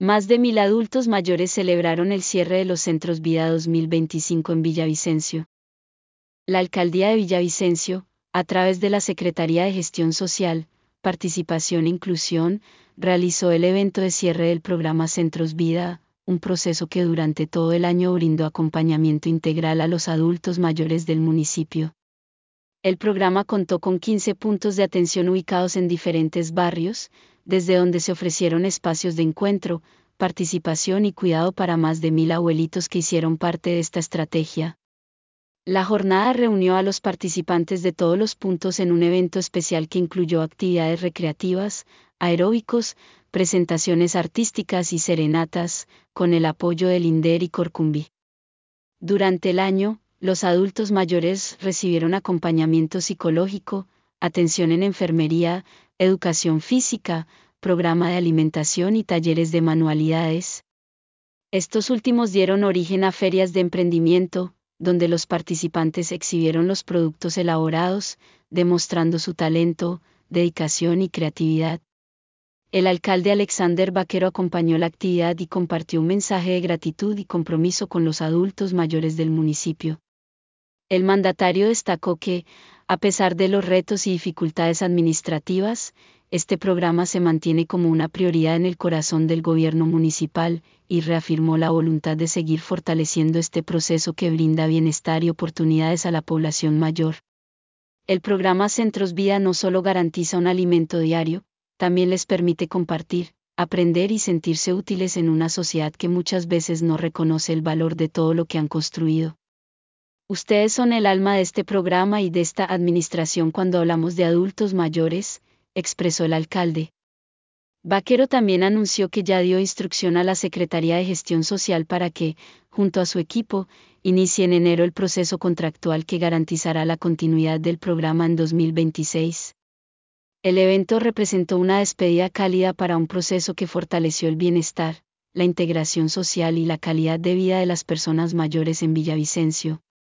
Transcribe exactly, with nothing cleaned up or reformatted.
Más de mil adultos mayores celebraron el cierre de los Centros Vida dos mil veinticinco en Villavicencio. La Alcaldía de Villavicencio, a través de la Secretaría de Gestión Social, Participación e Inclusión, realizó el evento de cierre del programa Centros Vida, un proceso que durante todo el año brindó acompañamiento integral a los adultos mayores del municipio. El programa contó con quince puntos de atención ubicados en diferentes barrios, desde donde se ofrecieron espacios de encuentro, participación y cuidado para más de mil abuelitos que hicieron parte de esta estrategia. La jornada reunió a los participantes de todos los puntos en un evento especial que incluyó actividades recreativas, aeróbicos, presentaciones artísticas y serenatas, con el apoyo del INDER y Corcumbi. Durante el año, los adultos mayores recibieron acompañamiento psicológico, atención en enfermería, educación física, programa de alimentación y talleres de manualidades. Estos últimos dieron origen a ferias de emprendimiento, donde los participantes exhibieron los productos elaborados, demostrando su talento, dedicación y creatividad. El alcalde Alexander Vaquero acompañó la actividad y compartió un mensaje de gratitud y compromiso con los adultos mayores del municipio. El mandatario destacó que, a pesar de los retos y dificultades administrativas, este programa se mantiene como una prioridad en el corazón del gobierno municipal, y reafirmó la voluntad de seguir fortaleciendo este proceso que brinda bienestar y oportunidades a la población mayor. El programa Centros Vida no solo garantiza un alimento diario, también les permite compartir, aprender y sentirse útiles en una sociedad que muchas veces no reconoce el valor de todo lo que han construido. Ustedes son el alma de este programa y de esta administración cuando hablamos de adultos mayores, expresó el alcalde. Vaquero también anunció que ya dio instrucción a la Secretaría de Gestión Social para que, junto a su equipo, inicie en enero el proceso contractual que garantizará la continuidad del programa en dos mil veintiséis. El evento representó una despedida cálida para un proceso que fortaleció el bienestar, la integración social y la calidad de vida de las personas mayores en Villavicencio.